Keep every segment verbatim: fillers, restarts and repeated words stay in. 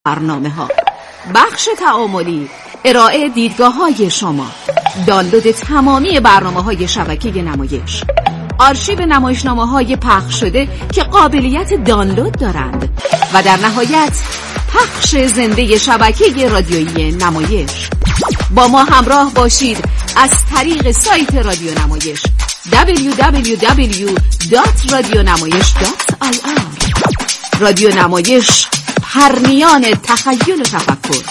برنامه ها، بخش تعاملی، ارائه دیدگاه های شما، دانلود تمامی برنامه های شبکه نمایش، آرشیو نمایشنامه های پخش شده که قابلیت دانلود دارند و در نهایت پخش زنده شبکه رادیویی نمایش. با ما همراه باشید از طریق سایت رادیو نمایش دبلیو دبلیو دبلیو دات رادیو نمایش دات آی آر. رادیو نمایش، پرنیان تخیل و تفکر.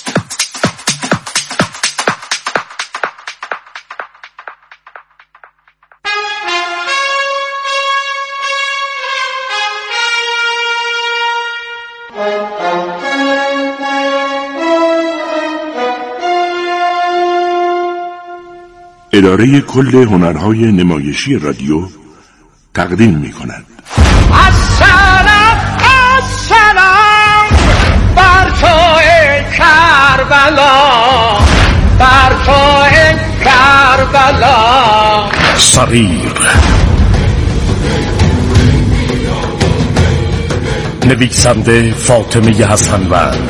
اداره کل هنرهای نمایشی رادیو تقدیم می کند. السلام السلام بر تو کربلا، بر تو کربلا. صریر، نویسنده فاطمه حسنوند،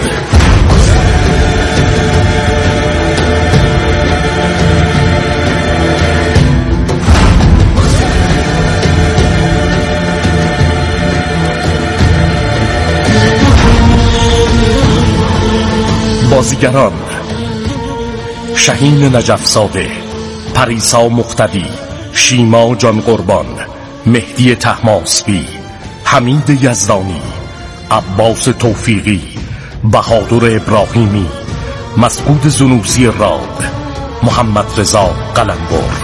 بازیگران: شهین نجفزاده، پریسا مقتدی، شیما جان قربان، مهدی طهماسبی، حمید یزدانی، عباس توفیقی، بهادر ابراهیمی، مسعود زنوزی راد، محمد رضا قلمبر.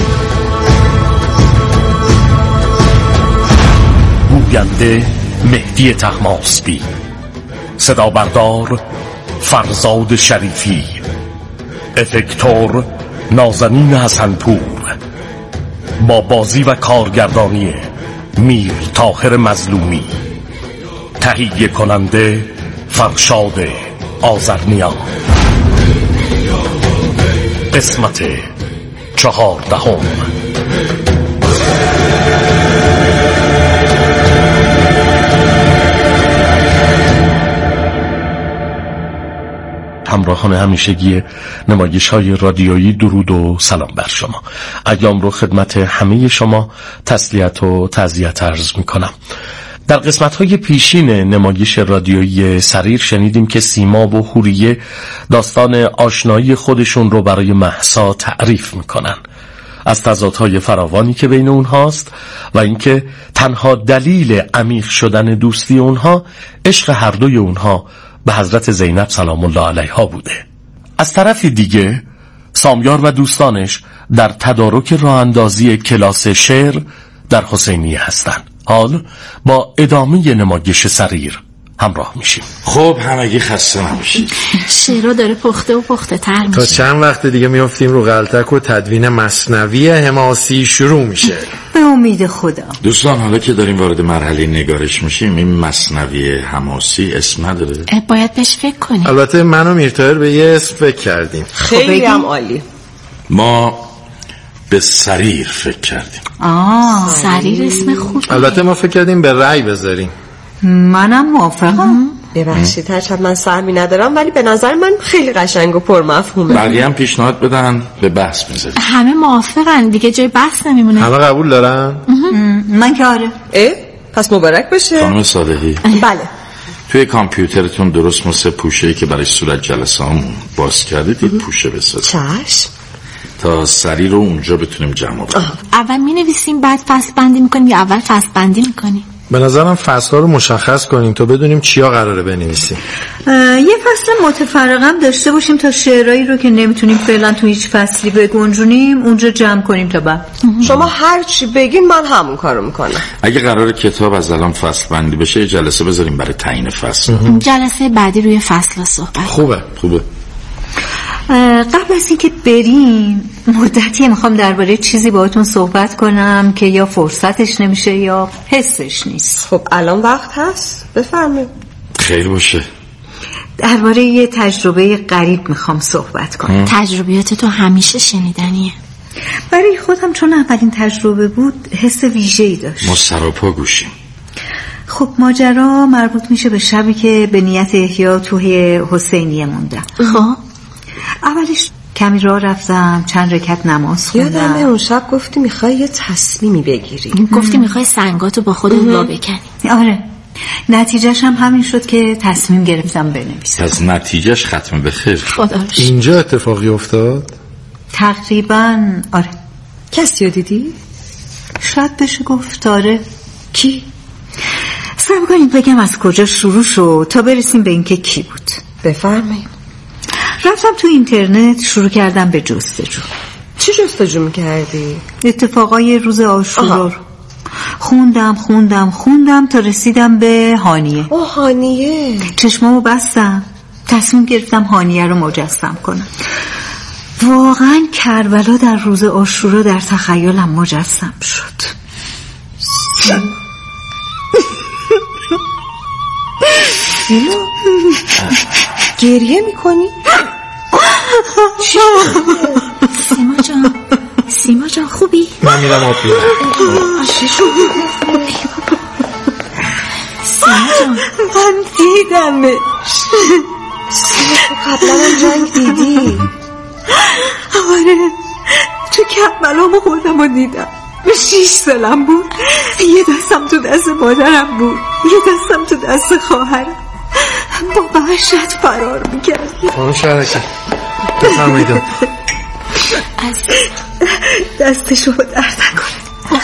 گوینده مهدی طهماسبی، صدا بردار فرزاد شریفی، افکتور نازنین حسنپور، با بازی و کارگردانی میر طاهر مظلومی، تهیه کننده فرشاد آذرنیا. قسمت چهاردهم. همراهان همیشگی نمایش های رادیویی، درود و سلام بر شما. ایام رو خدمت همه شما تسلیت و تعزیت عرض می کنم. در قسمت های پیشین نمایش رادیویی صریر شنیدیم که سیما و حوریه داستان آشنایی خودشون رو برای مهسا تعریف می کنن، از تضادهای فراوانی که بین اونهاست و اینکه تنها دلیل عمیق شدن دوستی اونها عشق هر دوی اونها به حضرت زینب سلام الله علیها بوده. از طرف دیگه سامیار و دوستانش در تدارک راه اندازی کلاس شعر در حسینیه هستن. حال با ادامه نمایش صریر همراه میشیم. خب همگی خسته نباشید. شعرها داره پخته و پخته تر میشه. تا چند وقت دیگه میافتیم رو غلطک و تدوین مثنوی حماسی شروع میشه. به امید خدا. دوستان حالا که داریم وارد مرحله نگارش میشیم، این مثنوی حماسی اسم نداره؟ باید بهش فکر کنیم. البته من و میرطاهر به یه اسم فکر کردیم. خیلی هم عالی. ما به صریر فکر کردیم. آه صریر اسم خوبه. البته ما فکر کردیم به رأی بذاریم. منم موافقم. ببخشید هرچند من سهمی ندارم ولی به نظر من خیلی قشنگ و پرمفهومه. بقیه هم پیشنهاد بدن به بحث میذاریم. همه موافقن دیگه، جای بحث نمیمونه. همه قبول دارن؟ من که آره. اه پس مبارک بشه. خانم صالحی، بله. توی کامپیوترتون درست مثل پوشه‌ای که برای صورت جلسه همون باز کردید یه پوشه بسازید. چشم. تا صریر رو اونجا بتونیم جمع کنیم. اول می نویسیم بعد فصل بندی میکنیم یا اول فصل بندی میکنیم؟ به نظرم فصل‌ها رو مشخص کنیم تا بدونیم چیا قراره بنویسیم. یه فصل متفرقم داشته باشیم تا شعرهایی رو که نمیتونیم فعلا تو هیچ فصلی بگنجونیم اونجا جمع کنیم تا بعد. شما هر چی بگین من همون کارو میکنم. اگه قراره کتاب از الان فصل بندی بشه یه جلسه بذاریم برای تعیین فصل. جلسه بعدی روی فصل صحبت. خوبه خوبه. قبل از اینکه بریم مدتی میخوام درباره چیزی باهاتون صحبت کنم که یا فرصتش نمیشه یا حسش نیست. خب الان وقت هست، بفرمایید. خیر باشه. درباره یه تجربه غریب میخوام صحبت کنم. تجربیات تو همیشه شنیدنیه. برای خودم چون اولین تجربه بود حس ویژه‌ای داشت. ما سراپا گوشیم. خب ماجرا مربوط میشه به شبی که به نیت احیا توی حسینیه موندم. خب اولش کمی راه رفتم، چند رکعت نماز خوندم. یادمه اون شب گفتی میخوای یه تصمیمی بگیری. گفتی میخوای سنگاتو با خودت وا بکنی. آره، نتیجهش هم همین شد که تصمیم گرفتم بنویسم. از نتیجهش ختم به خیر. خدا روش. اینجا اتفاقی افتاد؟ تقریبا آره. کسی رو دیدی؟ شاید بشه گفت آره. کی؟ سعی کنیم بگم از کجا شروع شد تا برسیم به اینکه کی بود. بفرمایید. رفتم تو اینترنت، شروع کردم به جستجو. چی جستجو میکردی؟ اتفاقای روز عاشورا رو خوندم خوندم خوندم تا رسیدم به هانیه. اوه هانیه. چشمامو بستم، تصمیم گرفتم هانیه رو مجسم کنم. واقعا کربلا در روز عاشورا در تخیلم مجسم شد. سیما گریه میکنی؟ سیما جان، سیما جان خوبی؟ من میرم آب بیارم. چی شد؟ سیما جان من دیدمش. سیما تو قبلا هم جنگ دیدی؟ آره، تو کربلا ما خودم رو دیدم. شیش سالم بود. یه دستم تو دست مادرم بود، یه دستم تو دست خواهرم. با وحشت فرار میکردیم. خانم شهرکی بفرمایید. دستشو با درد نکنه.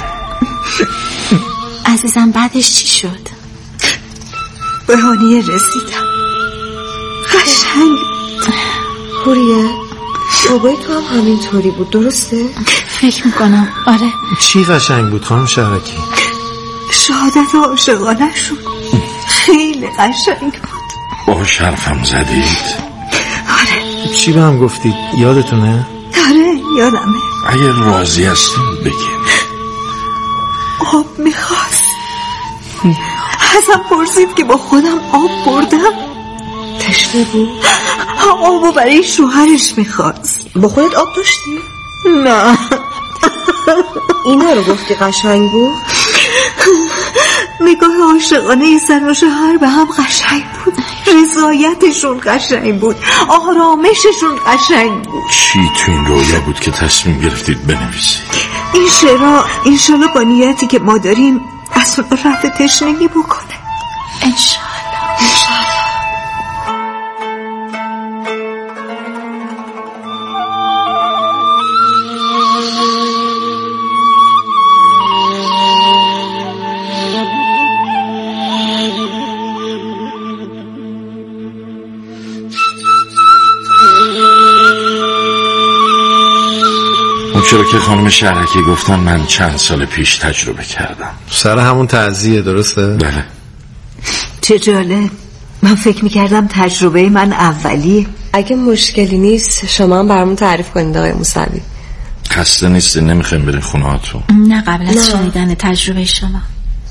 عزیزم بعدش چی شد؟ به هانیه رسیدم. قشنگ خوریه بابای تو هم همینطوری بود درسته؟ فکر میکنم آره. چی قشنگ بود خانم شهرکی؟ شهادت عاشقانه شد. خیلی قشنگ بود. با شرفم زدید. آره. چی به هم گفتید یادتونه؟ آره یادمه. اگر راضی هستین بگین. آب میخواست. ازم پرسید که با خودم آب بردم. تشنه بود؟ آبو برای شوهرش میخواست. با خودت آب داشتی؟ نه. اینا رو گفتی قشنگ بود؟ نگاه عاشقانه زن و شوهر به هم قشنگ بود. رضایتشون قشنگ بود. آرامششون قشنگ بود. چی تو این رویا بود که تصمیم گرفتید بنویسید؟ این شعرها انشالله با نیتی که ما داریم از اون رفع تشنگی بکنه. انشالله انشالله. چرا که خانم شهرکی گفتن من چند سال پیش تجربه کردم. سر همون تعزیه درسته؟ بله. چه جالب. من فکر میکردم تجربه من اولیه. اگه مشکلی نیست شما هم برامون تعریف کنید آقای موسوی. خسته نیستی؟ نمیخوایم برین خونه هاتون؟ نه قبل از شنیدن تجربه شما.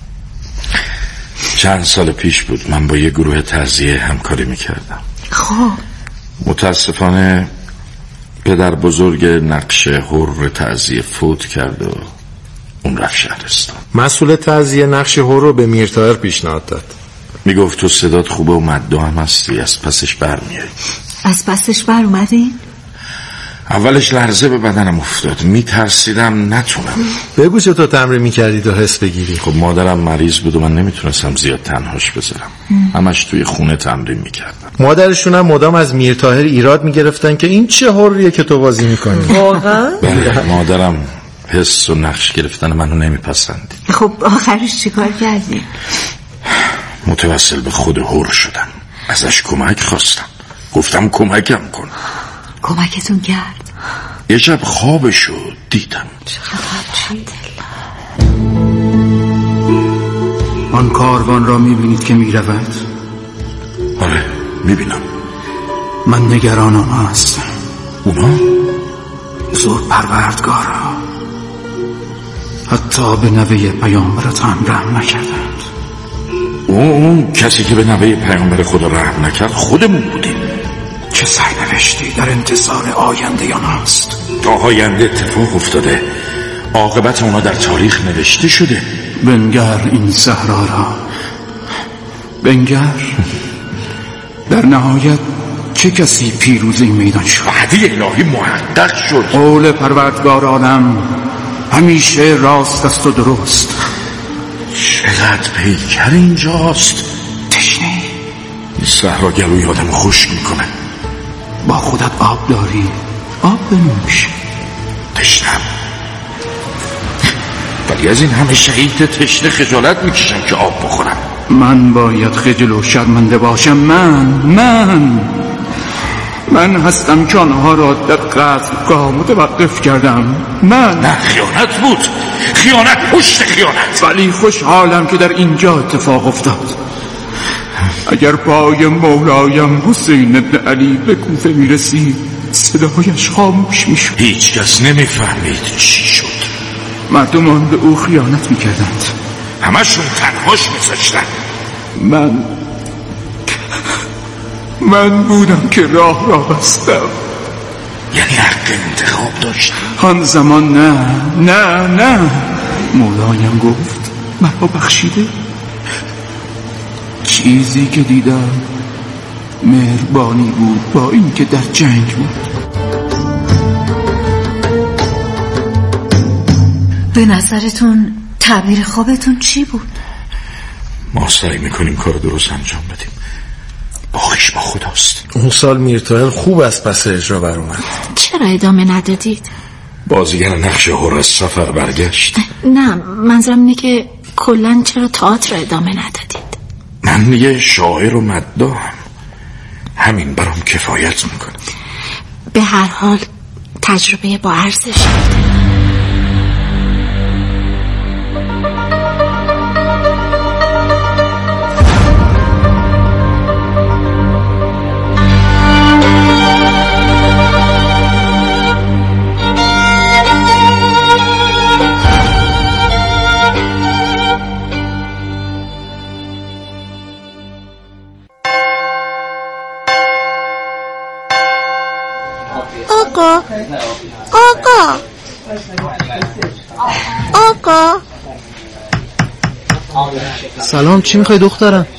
چند سال پیش بود من با یه گروه تعزیه همکاری میکردم. خب متاسفانه پدر بزرگ نقش حر تعزیه فوت کرد و اون رفت شهرستان. مسئول تعزیه نقش حر رو به میرطاهر پیشنهاد داد. میگفت تو صدات خوبه و مدعا هم هستی، از پسش بر میای. از پسش بر اومدین؟ اولش لرزه به بدنم افتاد، میترسیدم نتونم. بگو چطور تمرین میکردید و حس بگیری؟ خب مادرم مریض بود و من نمیتونستم زیاد تنهاش بذارم. همش توی خونه تمرین میکردم. مادرشون هم مدام از میرطاهر ایراد میگرفتن که این چه حریه که تو بازی میکنی. واقعا؟ بله مادرم حس و نقش گرفتن منو نمیپسندید. خب آخرش چیکار کردی؟ متوسل به خود حر شدم، ازش کمک خواستم، گفتم کمکم کن. کمکتون کرد؟ یه شب خوابشو دیدم. آن کاروان را میبینید که میرود؟ آره میبینم. من نگران آنها هستم. اونا؟ زود پروردگارا حتی به نوه پیامبرت هم رحم نکردند. اون کسی که به نوه پیامبر خدا رحم نکرد خودمون بودیم. چه سرنوشتی در انتظار آینده آنهاست. تا آینده اتفاق افتاده، عاقبت اونا در تاریخ نوشته شده. بنگر این صحرا را، بنگر در نهایت چه کسی پیروز این میدان شد؟ وعده الهی محقق شد. قول پروردگارانم همیشه راست است و درست. چقدر پیکر اینجاست. تشنه این صحرا گلوی آدم خشک میکنه. با خودت آب داری؟ آب بنوش. تشنم، ولی از این همه شهید تشنه خجالت میکشم که آب بخورم. من باید خجل و شرمنده باشم؟ من من من هستم که آنها را در قتلگاه متوقف کردم. من نه، خیانت بود، خیانت پشت خیانت. ولی خوشحالم که در اینجا اتفاق افتاد. اگر پای مولایم حسین بن علی به کوفه میرسید صدایش خاموش میشد. هیچ کس نمیفهمید چی شد. مردمان به او خیانت میکردند، همشون تنهاش میذاشتن. من من بودم که راه را بستم. یعنی حق انتخاب داشتم. آن زمان نه نه نه مولایم گفت مرا بخشیده. چیزی که دیدم مهربانی بود با این که در جنگ بود. به نظرتون تعبیر خوابتون چی بود؟ ما سعی میکنیم کار درست انجام بدیم، باقیش با خداست. اون سال میرتوئل خوب از پس اجرا بر اومد. چرا ادامه ندادید؟ بازیگر نقش حر از سفر برگشت. نه، منظورم اینه که کلن چرا تئاتر ادامه ندادید؟ من یه شاعر و مداحم، همین برام کفایت میکنه. به هر حال تجربه با ارزشه. آقا آقا آقا سلام، چی میخوای دخترم؟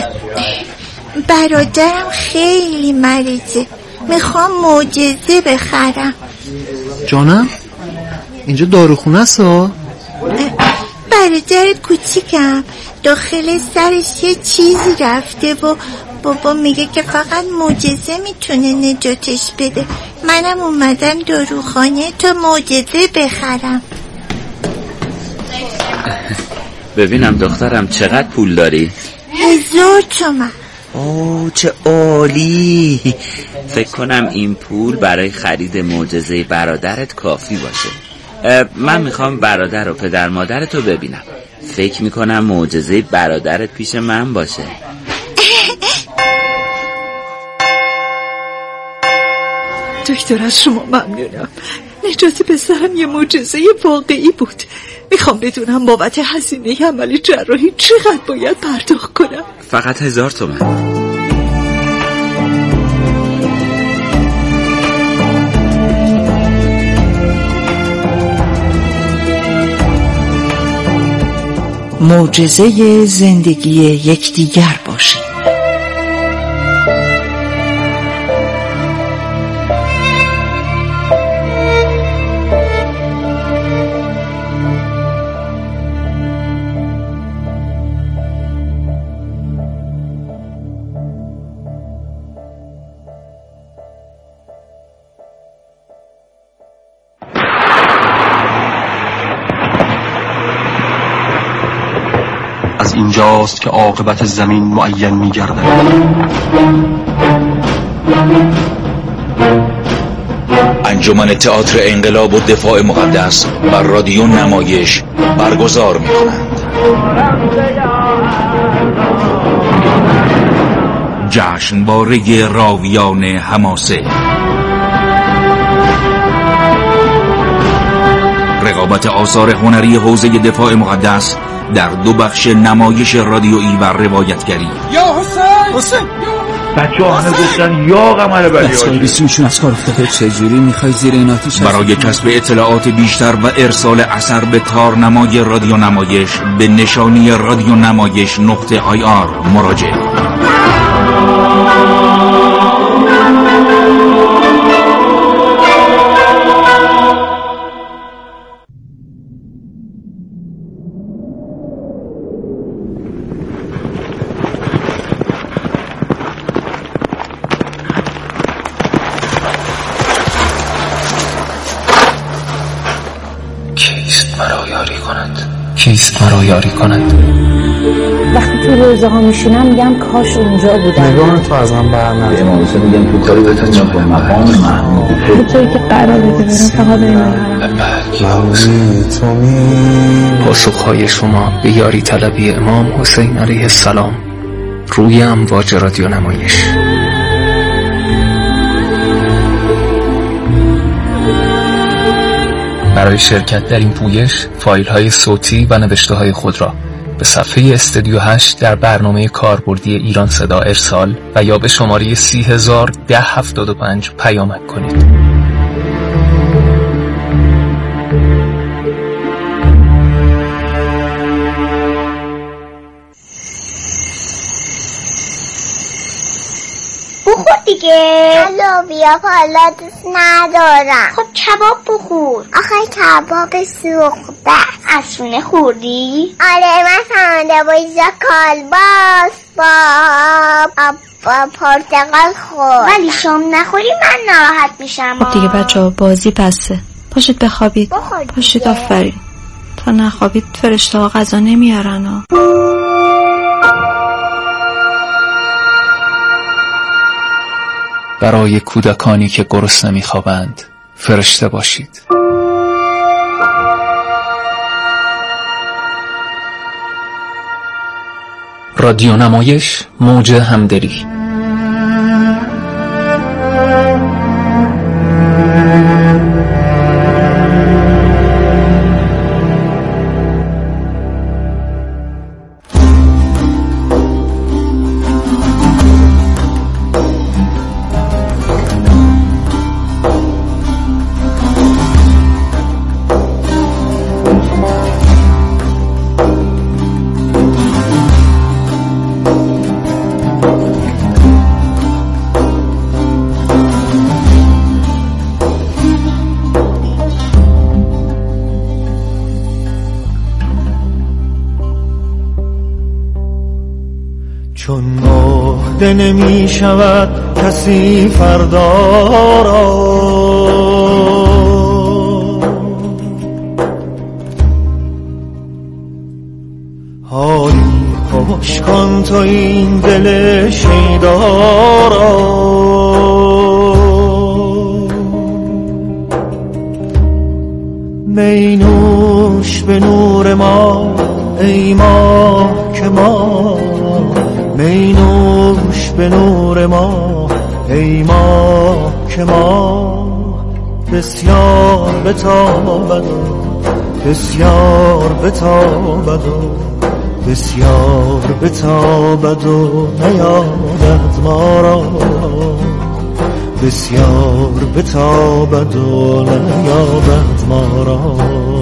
برادرم خیلی مریضه، میخوام معجزه بخرم. جانم اینجا داروخونه است ها؟ برادر کوچیکم داخل سرش یه چیزی رفته و بابا میگه که فقط معجزه میتونه نجاتش بده. منم اومدم داروخانه تا معجزه بخرم. ببینم دخترم چقدر پول داری؟ هزار تومن. اوه چه عالی. فکر کنم این پول برای خرید معجزه برادرت کافی باشه. من میخوام برادر و پدر مادرتو ببینم. فکر میکنم معجزه برادرت پیش من باشه. دکتر از شما ممنونم. نجات پسرم یه معجزه واقعی بود. میخوام بدونم بابت هزینه عمل جراحی چقدر باید پرداخت کنم؟ فقط هزار تومن. معجزه زندگی یکدیگر باشید. از اینجاست که عاقبت زمین معین می‌گردد. انجمن تئاتر انقلاب و دفاع مقدس بر رادیو نمایش برگزار می‌کنند. جشنواره راویان حماسه، رقابت آثار هنری حوزه دفاع مقدس در دو بخش نمایش رادیویی و روایتگری. یا حسین حسین بچه ها همه گفتن یا قمر بلی بچه های بیسیمشون از کار افتاده. چجوری میخوای زیر این آتیش برای کسب اطلاعات بیشتر و ارسال اثر به کارنمای رادیو نمایش به نشانی رادیو نمایش نقطه آی آر مراجعه. کیست مرا یاری کند؟ وقتی تو روزه ها میشینم میگم کاش اونجا بودم. نگاه تو از هم بر نزن. امام حسین میگم تو کاری بهت چه به مقام محمود تو جایی که قراره برم فقط این تو می پاسخهای شما به یاری طلبی امام حسین علیه السلام روی امواج رادیو نمایش. برای شرکت در این پویش فایل های صوتی و نوشته های خود را به صفحه استودیو هشت در برنامه کاربردی ایران صدا ارسال و یا به شماره سی هزار ده هفتاد و پنج پیامک کنید. بخور دیگه. لوبیا حالا دوست ندارم. خب کباب بخور. آخه کباب سوخته. افشونه خوردی؟ آره من فهمیده با اینجا کالباس با با پرتقال خورد. ولی شام نخوری من ناراحت میشم. خب دیگه بچه ها بازی بسته. پاشید بخوابید. پاشید آفرین. تا نخوابید فرشته ها غذا نمیارن ها. برای کودکانی که گرسنه می‌خوابند فرشته باشید. رادیو نمایش موج همدلی. چون مهده نمی شود کسی فردا را حالی خوش کن تو این دل شیدا را می نوش به نور ما ای ماه که ما می نوش به نور ما ای ماه که ما بسیار بتابد بسیار بتابد بسیار بتابد و نیابد ما را بسیار بتابد و نیابد ما را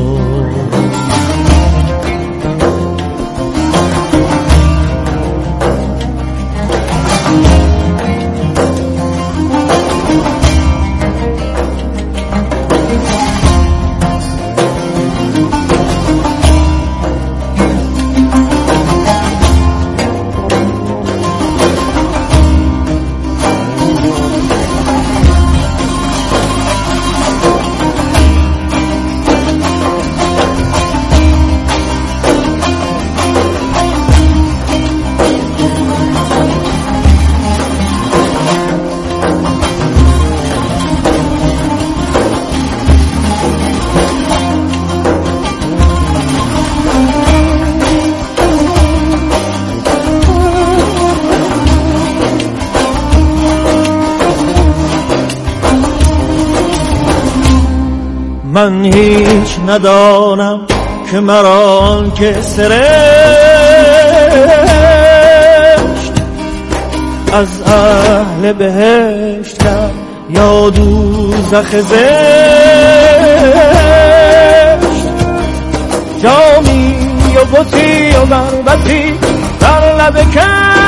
من هیچ ندانم که مرا آن که سرشت از اهل بهشت کرد یا دوزخ زشت. جامی و بطی و بربطی در لب کشت.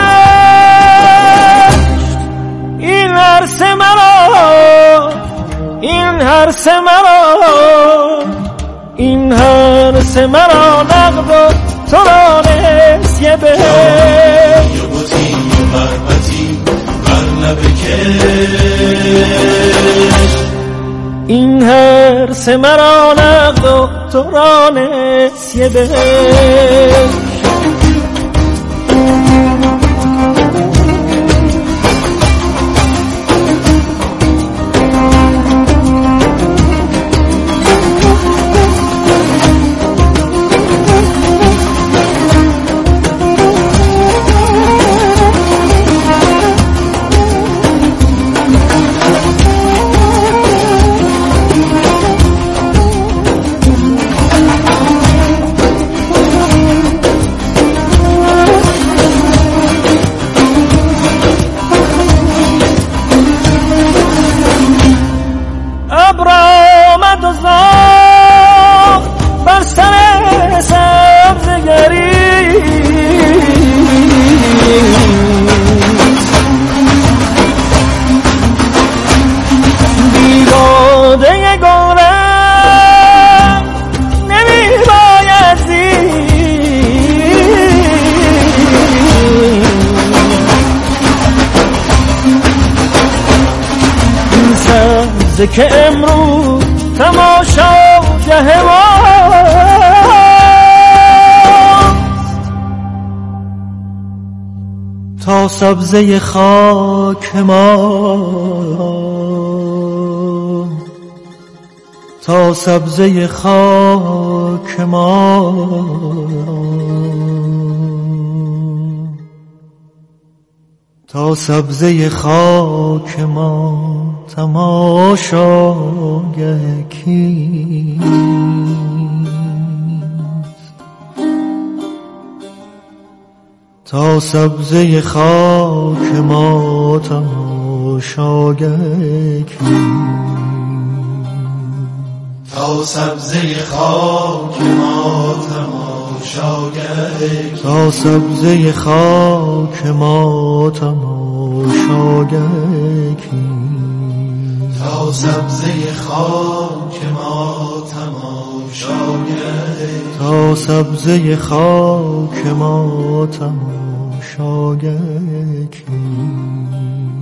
این عرص مرا، این هرس مرا، این هرس مرا نقد و تو را نسیه بهشت. یا بطی و بربطی بر لب کشت. این هرس مرا نقد و تو را نسیه بهشت. که امروز تماشاگه ماست. تا سبزه خاک ما، تا سبزه خاک ما، تا سبزه خاک ما تماشاگه کیست. تا سبزه خاک ما تماشاگه کیست. تا سبزه خاک ما تماشاگه کیست. تا سبزه خاک ما تماشاگه کیست. تا سبزه خاک ما تماشاگه کیست. تا سبزه خاک ما تماشاگه کیست.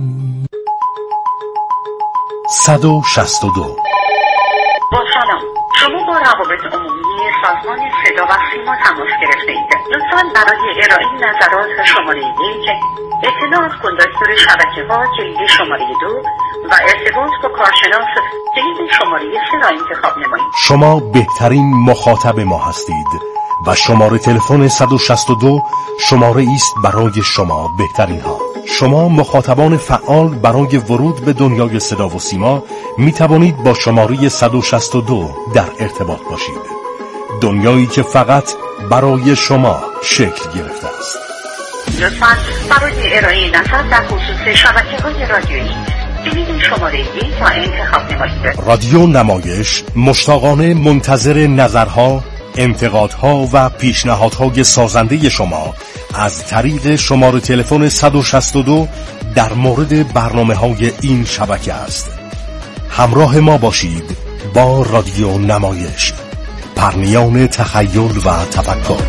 صد و شصت و دو. با سلام، شما با روابط عمومی سازمان صدا و سیما تماس گرفته اید. لطفاً برای ارائه نظرات شماره یک، اطلاع از کندکتور شبکه‌ها کلید شماره دو و ارتباط با کارشناس کلید شماره سه را انتخاب نمایید. شما بهترین مخاطب ما هستید و شماره تلفن صد و شصت و دو شماره است برای شما بهترین ها. شما مخاطبان فعال برای ورود به دنیای صدا و سیما می توانید با شماره صد و شصت و دو در ارتباط باشید. دنیایی که فقط برای شما شکل گرفته است. لطفاً برای ارائه نظر در خصوص شبکه‌های رادیویی کلید شماره یک را انتخاب نمایید. رادیو نمایش مشتاقانه منتظر نظرها، انتقادها و پیشنهادهای سازنده شما از طریق شماره تلفن صد و شصت و دو در مورد برنامه‌های این شبکه است. همراه ما باشید با رادیو نمایش، پرنیان تخیل و تفکر.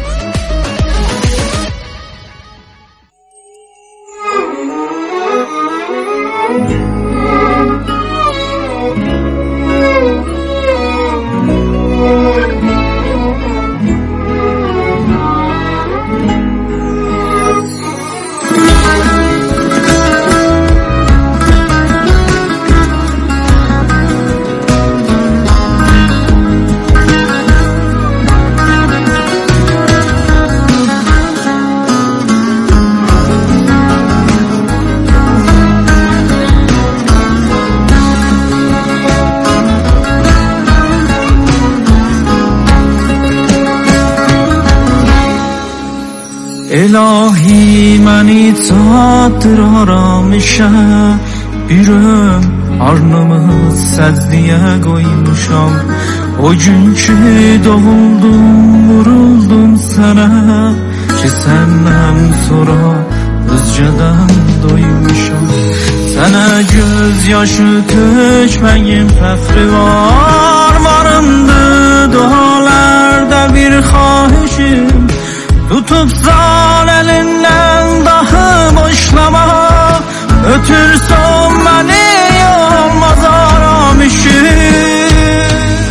الهی منی تو saatdir aramışam Ürüm arnımı səzliyə qoymuşam O gün ki doğuldum vuruldum sənə Ki səndən sonra özcədən doymuşam Sənə göz yaşı tökməyin fəxri var Varımdı dualarda bir xahişim Tutup zal elinden dahi boşlama Ötürsən məni olmaz aramışım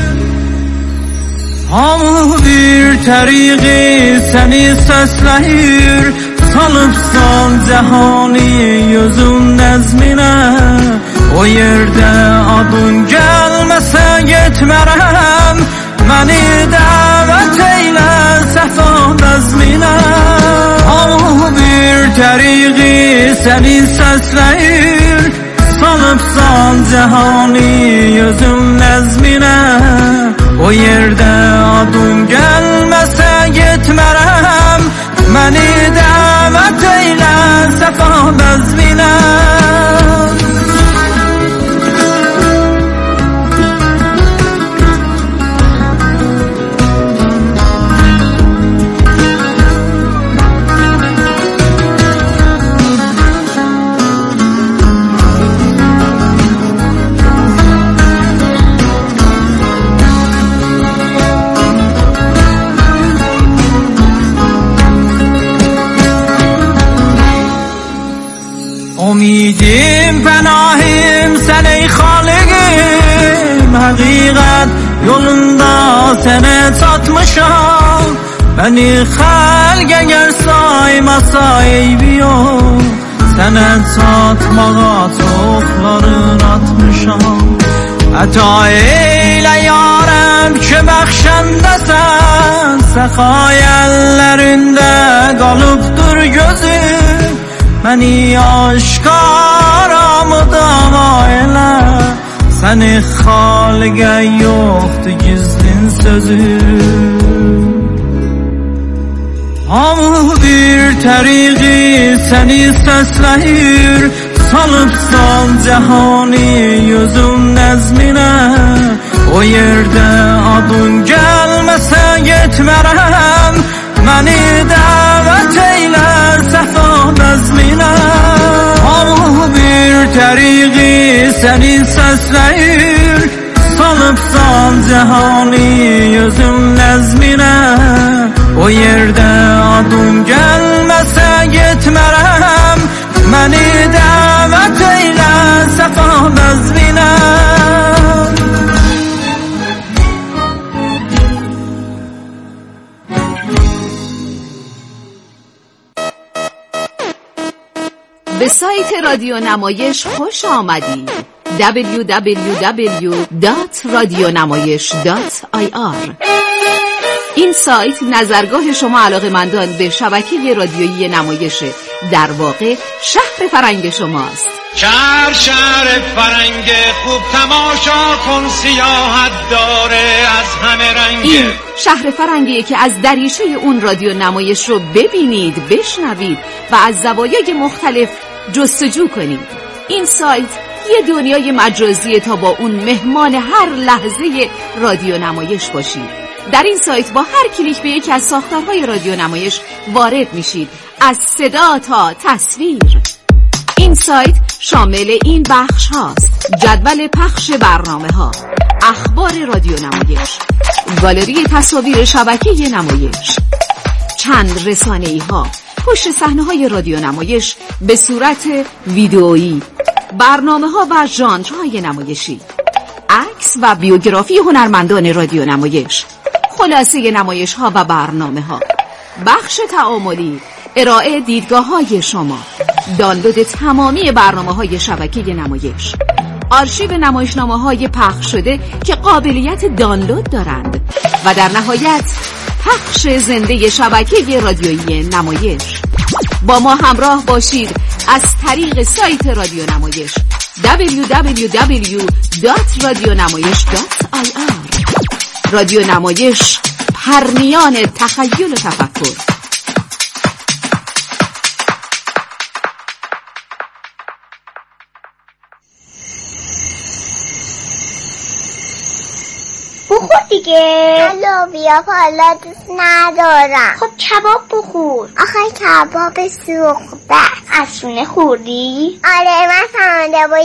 Hamı bir təriqi səni səsləyir Salıbsan cəhani gözün nəzminə O yerdə adın gəlməsə getmərəm Məni dəvət eylə səfa nəzminə Hamı bir təriqi səni səsləyir Salıbsan cəhani gözün nəzminə O yerdə adın gəlməsə getmərəm Məni dəvət eylə səfa nəzminə Ümidim, pənahim sən ey xaliqim Həqiqət yolunda sənə çatmışam Bəni xəlq əgər saymasa eybi yox Sənə çatmağa çoxların atmışam Əta eylə yarəm ki bəxşəndəsən Səxayəllərində qalıbdır gözüm Məni aşkaramı dava elə Səni xaliqə yoxdur gizlin sözüm Hamı bir təriqi səni səsləyir Salıbsan cəhani gözün nəzminə O yerdə adın gəlməsə getmərəm Məni dəvət eylə səfa nəzminə Hamı bir təriqi səni səsləyir Salıbsan cəhani gözün nəzminə O yerdə adın gəlməsə getmərəm Məni dəvət eylə səfa nəzminə به سایت رادیو نمایش خوش آمدید دبلیو دبلیو دبلیو دات رادیونمایش دات آی آر این سایت نظرگاه شما علاقه‌مندان به شبکه رادیویی نمایش در واقع شهر فرنگ شماست شهر شهر فرنگ خوب تماشا کن سیاحت داره از همه رنگ این شهر فرنگیه که از دریچه اون رادیو نمایش رو ببینید بشنوید و از زوایای مختلف جستجو کنید این سایت یه دنیای مجازیه تا با اون مهمان هر لحظه رادیو نمایش باشید در این سایت با هر کلیک به یکی از ساختارهای رادیو نمایش وارد میشید از صدا تا تصویر این سایت شامل این بخش هاست جدول پخش برنامه ها اخبار رادیو نمایش گالری تصاویر شبکه نمایش چند رسانه‌ای ها پشت صحنه های رادیو نمایش به صورت ویدئویی برنامه ها و ژانرهای نمایشی عکس و بیوگرافی هنرمندان رادیو نمایش خلاصه نمایش ها و برنامه ها بخش تعاملی ارائه دیدگاه های شما دانلود تمامی برنامه های شبکه نمایش آرشیو نمایشنامه های پخش شده که قابلیت دانلود دارند و در نهایت پخش زنده شبکه رادیویی نمایش با ما همراه باشید از طریق سایت رادیو نمایش دبلیو دبلیو دبلیو دات رادیونمایش دات آی آر رادیو نمایش پرنیان تخیل و تفکر بخور دیگه. لوبیا پالا دوست ندارم. خب کباب بخور. آخه کباب سوخته. از شونه خوردی؟ آره من فهمیده با